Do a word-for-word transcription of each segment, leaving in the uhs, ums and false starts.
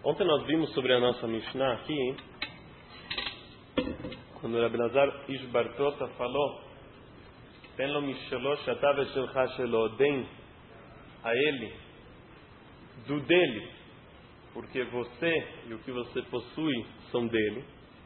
Ontem nós vimos sobre a nossa Mishnah aqui, quando o Rabbi Elazar Ish Bartota falou, Ten lo mishelo shata veshelcha shelo, deem a ele do dele, porque você e o que você possui são dele.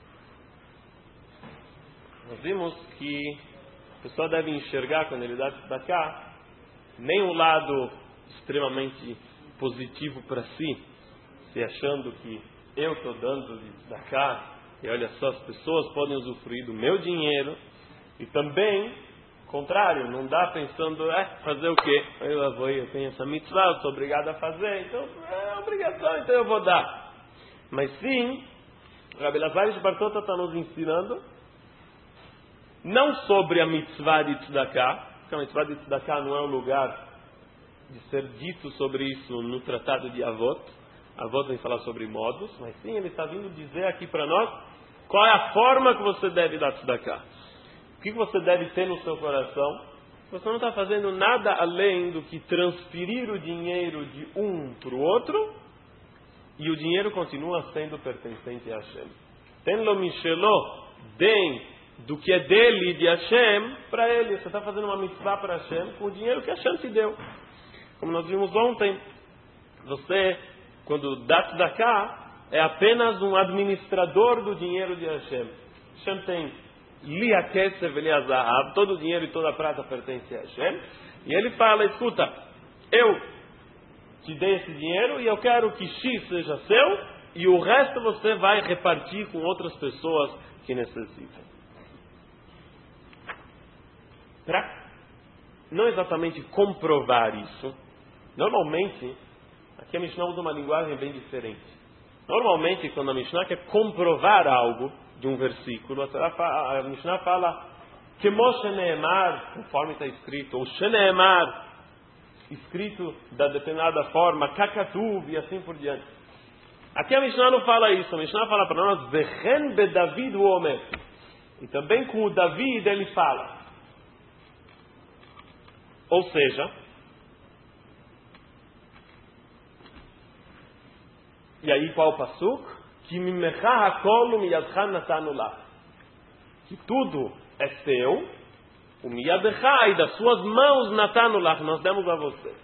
Nós vimos que a pessoa deve enxergar, quando ele dá tzedakah, nem o lado extremamente positivo para si, se achando que eu estou dando de tzedakah, e olha só, as pessoas podem usufruir do meu dinheiro, e também, contrário, não dá pensando, é, fazer o quê? Eu vou, eu tenho essa mitzvah, eu sou obrigado a fazer, então é obrigação, então eu vou dar. Mas sim, Rabbi Elazar Ish Bartota está nos ensinando, não sobre a mitzvah de tzedakah, porque a mitzvah de tzedakah não é um lugar de ser dito sobre isso no tratado de Avot. Avot vem falar sobre modos, mas sim, ele está vindo dizer aqui para nós qual é a forma que você deve dar tzedakah. O que você deve ter no seu coração? Você não está fazendo nada além do que transferir o dinheiro de um para o outro, e o dinheiro continua sendo pertencente a Hashem. Ten lo mishelo, deem do que é dele, de Hashem, para ele. Você está fazendo uma mitzvah para Hashem com o dinheiro que Hashem te deu. Como nós vimos ontem, você, quando dá tzedakah, é apenas um administrador do dinheiro de Hashem. Hashem tem li hakesef veli hazahav, todo o dinheiro e toda a prata pertence a Hashem. E ele fala, escuta, eu te dei esse dinheiro e eu quero que X seja seu, e o resto você vai repartir com outras pessoas que necessitam. Para não exatamente comprovar isso, normalmente, aqui a Mishnah usa uma linguagem bem diferente. Normalmente, quando a Mishnah quer comprovar algo de um versículo, a Mishnah fala Kemo sheneemar, conforme está escrito, ou sheneemar, escrito da determinada forma, kakatuv, e assim por diante. Aqui a Mishnah não fala isso, a Mishnah fala para nós Vechen be David o Omer, e também com o David ele fala. Ou seja, e aí qual o pasuk? Que mimecha hakol umiyadcha natanu lach. Que tudo é seu, o miyadcha, e das suas mãos natanu lach, nós demos a você.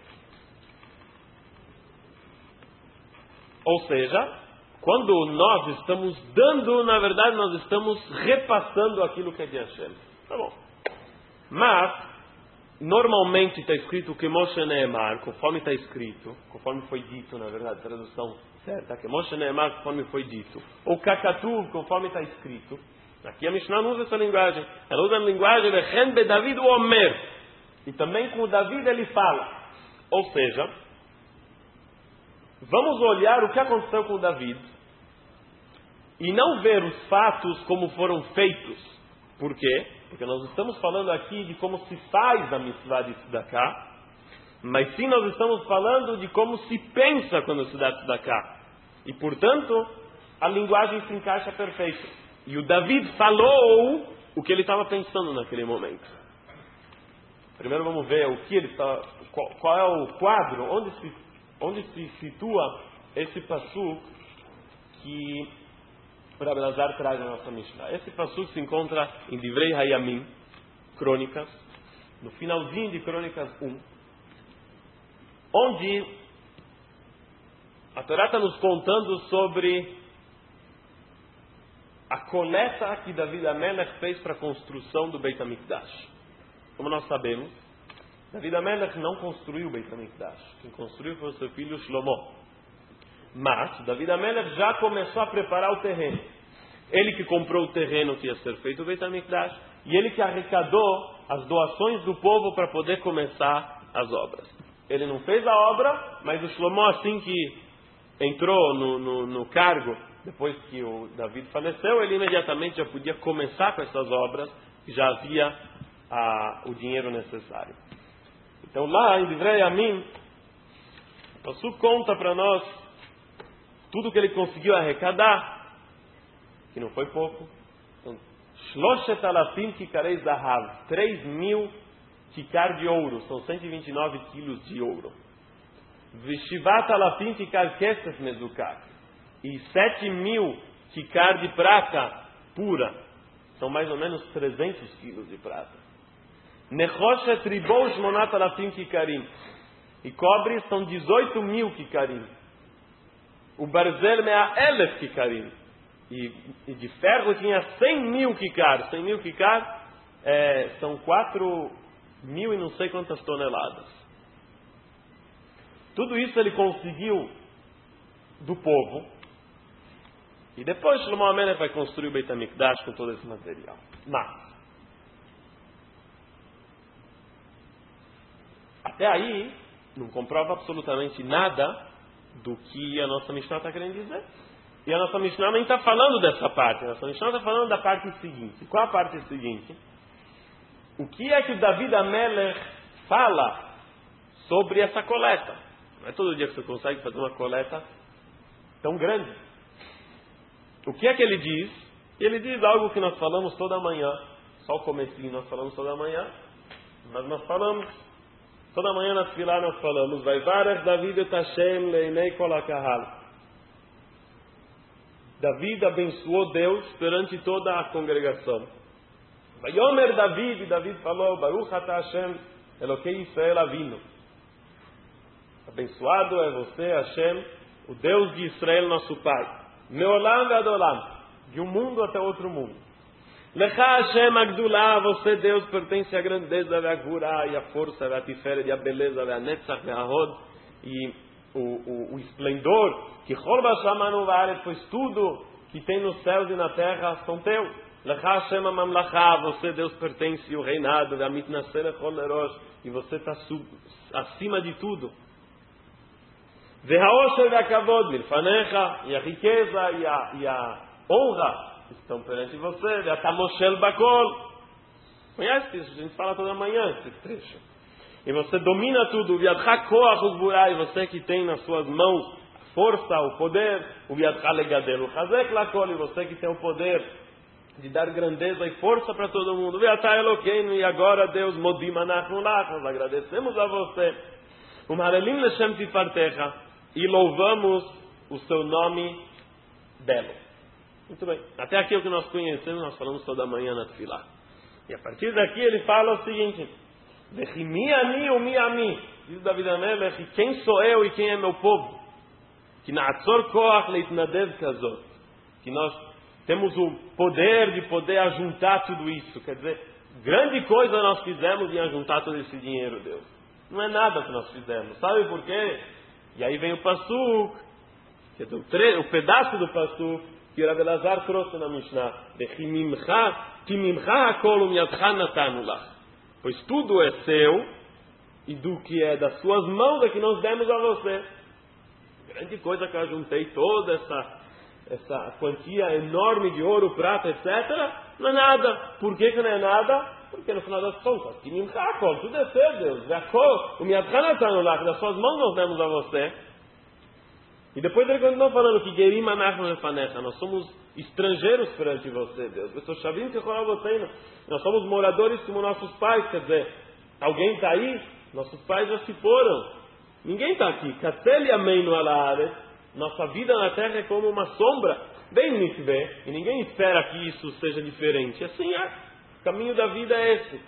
Ou seja, quando nós estamos dando, na verdade nós estamos repassando aquilo que é de Hashem. Tá bom. Mas normalmente está escrito que Moshe Neemar, conforme está escrito, conforme foi dito, na verdade, tradução certa, que Moshe Neemar, conforme foi dito, ou Kakatuv, conforme está escrito. Aqui a Mishnah não usa essa linguagem, ela usa a linguagem de Chen be David o Omer, e também com o David ele fala. Ou seja, vamos olhar o que aconteceu com o David e não ver os fatos como foram feitos. Por quê? Porque nós estamos falando aqui de como se faz a mitzvah de tzedakah, mas sim nós estamos falando de como se pensa quando se dá tzedakah. E, portanto, a linguagem se encaixa perfeito. E o David falou o que ele estava pensando naquele momento. Primeiro vamos ver o que ele está, qual, qual é o quadro, onde se, onde se situa esse pasuk que o Rabbi Elazar traz na nossa Mishnah. Esse pasuk se encontra em Divrei Hayamim, Crônicas, no finalzinho de Crônicas um, onde a Torá está nos contando sobre a coleta que David Amelech fez para a construção do Beit HaMikdash. Como nós sabemos, David Amelech não construiu o Beit HaMikdash. Quem construiu foi o seu filho Shlomo. Mas David Amelech já começou a preparar o terreno. Ele que comprou o terreno que ia ser feito o Beit HaMikdash, e ele que arrecadou as doações do povo para poder começar as obras. Ele não fez a obra, mas o Shlomo, assim que entrou no, no, no cargo, depois que o David faleceu, ele imediatamente já podia começar com essas obras, e já havia a, o dinheiro necessário. Então lá em Divrei Hayamim, o pasuk conta para nós tudo que ele conseguiu arrecadar, que não foi pouco. Então, Shloshet alafim kikarei zahav, três mil kikar de ouro, são cento e vinte e nove quilos de ouro. Vishivat alafim kikar kesef mezukak, e sete mil kikar de prata pura. São mais ou menos trezentos quilos de prata. Nechoshet ribou shmonat alafim kikarim. E cobre são dezoito mil kikarim. O barzel mea elef kikarim. E, e de ferro tinha cem mil kikar. cem mil kikar é, são quatro mil e não sei quantas toneladas. Tudo isso ele conseguiu do povo. E depois Shlomo HaMelech vai construir o Beit HaMikdash com todo esse material. Mas, até aí, não comprova absolutamente nada do que a nossa Mishnah está querendo dizer. E a nossa Mishnah nem está falando dessa parte. A nossa Mishnah está falando da parte seguinte. Qual a parte seguinte? O que é que o David HaMelech fala sobre essa coleta? Não é todo dia que você consegue fazer uma coleta tão grande. O que é que ele diz? Ele diz algo que nós falamos toda manhã. Só o comecinho nós falamos toda manhã. Mas nós falamos, toda manhã na Tefilá nós falamos, Vaivarech David et Hashem leinei kol hakahal. David abençoou Deus perante toda a congregação. Vayomer David, David falou, Baruch atah Hashem Elokei Israel Avinu. Abençoado é você, Hashem, o Deus de Israel, nosso Pai. Meolam ve adolam, de um mundo até outro mundo. Lecha Hashem Agdulá, você Deus pertence à grandeza, a gvura e a força, a tiferet, a beleza, a netzach, a hod, e o, o, o esplendor, que chol bashamanu va'aretz, pois tudo que tem nos céus e na terra são teus. Lecha Hashem amamlacha, você Deus pertence ao reinado, a mitnaser echol lerosh, e você está acima de tudo. Vehaosher ve'akavod milfanecha, e a riqueza e a, e a honra estão perante você. Ve'atamoshel bakol, conhece isso? A gente fala toda manhã esse trecho. E você domina tudo. Ve'adcha koach ugvura, e você que tem nas suas mãos a força, o poder. Ve'adcha legadel uchazek lakol, e você que tem o poder de dar grandeza e força para todo mundo. Ve'atah Elokeinu, e agora Deus, modim anachnu lach, nós agradecemos a você. Umarelim leshem tifartecha, e louvamos o seu nome belo. Muito bem. Até aqui o que nós conhecemos, nós falamos toda manhã na Tefilá. E a partir daqui ele fala o seguinte: Vechimi ani umi ami. Diz David HaMelech, quem sou eu e quem é meu povo? Que na'atzor koach leitnadev kazot. Que nós temos o poder de poder ajuntar tudo isso. Quer dizer, grande coisa nós fizemos em ajuntar todo esse dinheiro, Deus. Não é nada que nós fizemos. Sabe por quê? E aí vem o Passuk, que é o, tre- o pedaço do Passuk que o Rav Elazar trouxe na Mishnah. Pois tudo é seu, e do que é das suas mãos é que nós demos a você. Grande coisa que eu juntei toda essa, essa quantia enorme de ouro, prata, etcétera. Não é nada. Por que que não é nada? Porque no final das contas, tudo é seu, Deus. Das suas mãos nós demos a você. E depois ele continua falando que Gerim anachnu lefanecha, nós somos estrangeiros perante você, Deus. Nós somos moradores como nossos pais. Quer dizer, alguém está aí? Nossos pais já se foram. Ninguém está aqui. Nossa vida na terra é como uma sombra, bem nikveh, e ninguém espera que isso seja diferente. Assim é. O caminho da vida é esse.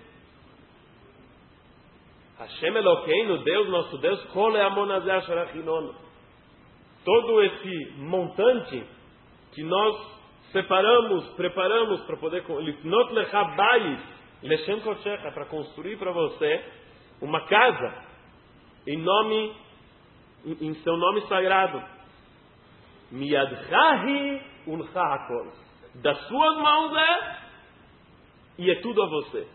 Hashem Elokeinu, Deus, nosso Deus, Kol Eamon Hazeh Asher Achinon. Todo esse montante que nós separamos, preparamos para poder Lifnot Lecha Bayis Leshem Koshecha, para construir para você uma casa em nome, em, em seu nome sagrado. Miyadchahi Uncha Hakol. Das suas mãos é, e é tudo a você.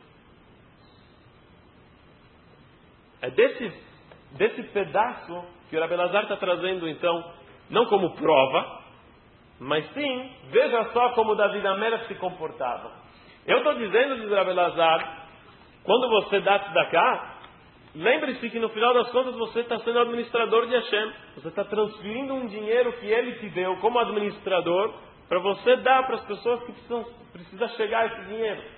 É desse, desse pedaço que o Rav Elazar está trazendo, então, não como prova, mas sim, veja só como David HaMelech se comportava. Eu estou dizendo, diz Rav Elazar, quando você dá tzedakah, lembre-se que no final das contas você está sendo administrador de Hashem. Você está transferindo um dinheiro que Ele te deu como administrador para você dar para as pessoas que precisam, precisam chegar a esse dinheiro.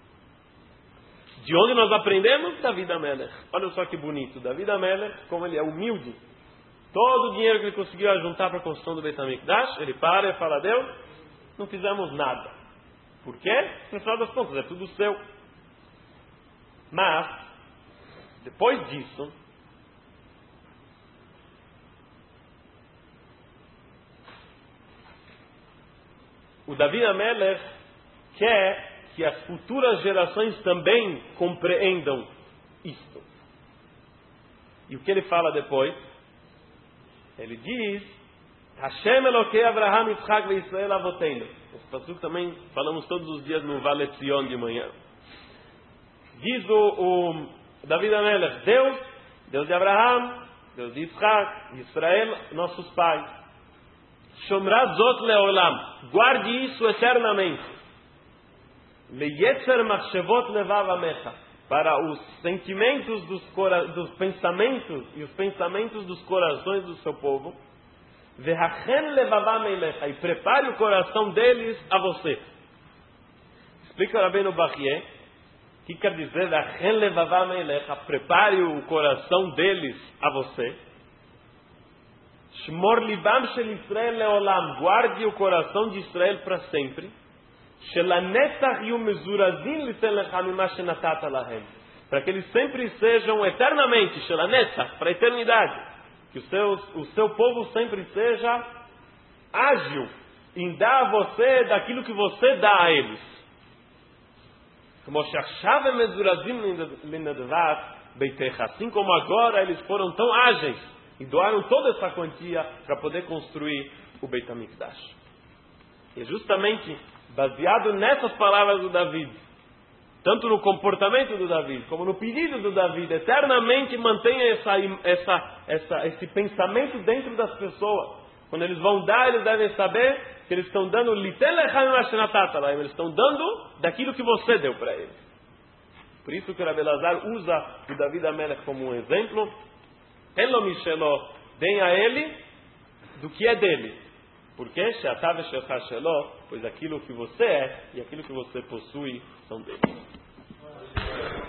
De onde nós aprendemos? David HaMelech. Olha só que bonito. David HaMelech, como ele é humilde. todo o dinheiro que ele conseguiu juntar para a construção do Beit HaMikdash, ele para e fala a Deus, não fizemos nada. Por quê? No final das contas, é tudo seu. Mas, depois disso, o Davi HaMelech quer que as futuras gerações também compreendam isto. E o que ele fala depois? Ele diz: Hashem Elokei Avraham, Yitzhak ve Israel Avoteinu. Esse passuco também falamos todos os dias no Vale Tzion de manhã. Diz o, o Davi HaMelech: Deus, Deus de Abraham, Deus de Yitzhak, de Israel, nossos pais. Shomrat Zot Leolam, guarde isso eternamente. Leyetzer Machshevot Levav Amecha, para os sentimentos dos, cora- dos pensamentos e os pensamentos dos corações do seu povo. Vehachen Levavam Eilecha, e prepare o coração deles a você. Explica o Rabbeinu Bachye, o que quer dizer Vehachen Levavam Eilecha, prepare o coração deles a você. Shmor Libam Shel Israel Leolam, guarde o coração de Israel para sempre. Para que eles sempre sejam eternamente, para a eternidade, que o seu, o seu povo sempre seja ágil em dar a você daquilo que você dá a eles. Assim como agora eles foram tão ágeis e doaram toda essa quantia para poder construir o Beit HaMikdash. E é justamente baseado nessas palavras do Davi, tanto no comportamento do Davi, como no pedido do Davi, eternamente mantenha essa, essa, essa, esse pensamento dentro das pessoas. Quando eles vão dar, eles devem saber que eles estão dando, eles estão dando daquilo que você deu para eles. Por isso que o Rabbi Elazar usa o Davi HaMelech como um exemplo. Elo Mishelo, deem a ele do que é dele. Porque pois aquilo que você é e aquilo que você possui são dele.